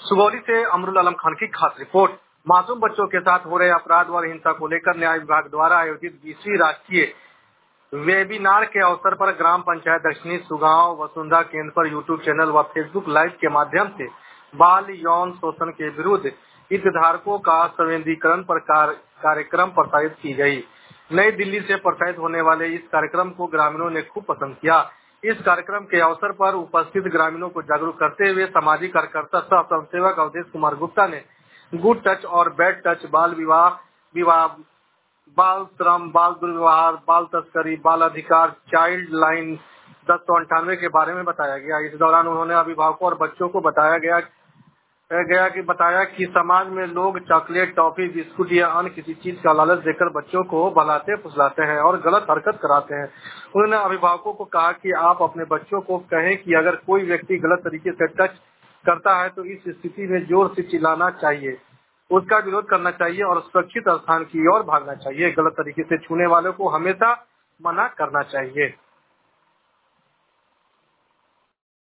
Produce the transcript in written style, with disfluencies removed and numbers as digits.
सुगौली से अमरुल आलम खान की खास रिपोर्ट। मासूम बच्चों के साथ हो रहे अपराध व हिंसा को लेकर न्याय विभाग द्वारा आयोजित 20वीं राष्ट्रीय वेबिनार के अवसर पर ग्राम पंचायत दक्षिणी सुगांव वसुंधरा केंद्र पर यूट्यूब चैनल व फेसबुक लाइव के माध्यम से बाल यौन शोषण के विरुद्ध हितधारकों का संवेदीकरण पर कार्यक्रम प्रसारित की गई। नई दिल्ली से प्रसारित होने वाले इस कार्यक्रम को ग्रामीणों ने खूब पसंद किया। इस कार्यक्रम के अवसर पर उपस्थित ग्रामीणों को जागरूक करते हुए सामाजिक कार्यकर्ता सह स्वयंसेवक अवधेश कुमार गुप्ता ने गुड टच और बैड टच, बाल विवाह, बाल श्रम, बाल दुर्व्यवहार, बाल तस्करी, बाल अधिकार, चाइल्ड लाइन 1098 के बारे में बताया गया। इस दौरान उन्होंने अभिभावकों और बच्चों को बताया कि समाज में लोग चॉकलेट, टॉफी, बिस्कुट या अन्य किसी चीज का लालच देकर बच्चों को बहलाते फुसलाते हैं और गलत हरकत कराते हैं। उन्होंने अभिभावकों को कहा कि आप अपने बच्चों को कहें कि अगर कोई व्यक्ति गलत तरीके से टच करता है तो इस स्थिति में जोर से चिल्लाना चाहिए, उसका विरोध करना चाहिए और सुरक्षित स्थान की ओर भागना चाहिए। गलत तरीके से छूने वालों को हमेशा मना करना चाहिए।